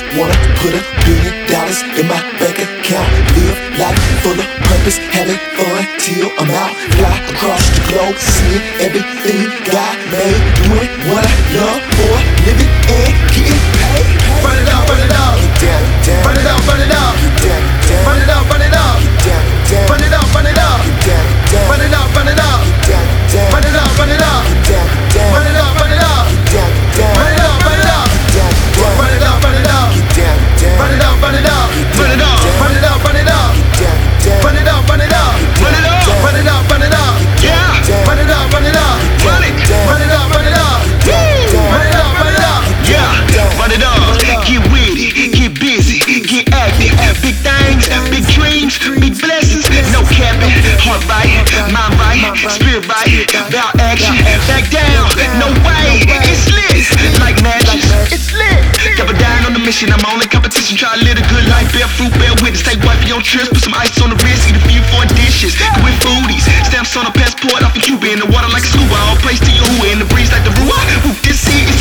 just wanna put $1 billion in my bank account. Live life full of purpose, having fun till I'm out. Fly across the globe, seeing everything God made. Doing what I love for a living and getting paid. Run it up, run it up. Get down, down. Run it up, run it up. Get down, down. Run it up, run it up. Get down, down. Run it up, run it up. Get down, down. Run it up, run it up. Get down, down. Run it up, run it up. Get down, down. Run it up, run it up. Get down, down. Run it up, run it up. Get down, down. Run it up, run it up. Get down, down. Run it up, run it up. Run it up. Run it up, run it up. Get down, down. Run it up, run it up. Run it up. Run it up, run it up. Yeah. Run it up, run it up. Run it. Run it up, run it up. Run it up, run it up. Yeah. Run it up. Get with it. Get busy. Get active. Big things. Big dreams. Big blessings. No capping. Heart right. Mind right. Spirit right. About action. Back down. No way. It's lit. Like magic. It's lit. Double down on the mission. I'm on the competition. Try to live a good life. Bear fruit. Bear witness. Take wifey on trips. Put some ice on the wrist. Eat a few foreign dishes. Go with foodies. Stamps on a passport off of Cuba. In the water like a scuba. All place to you. In the breeze like the Rua. This sea is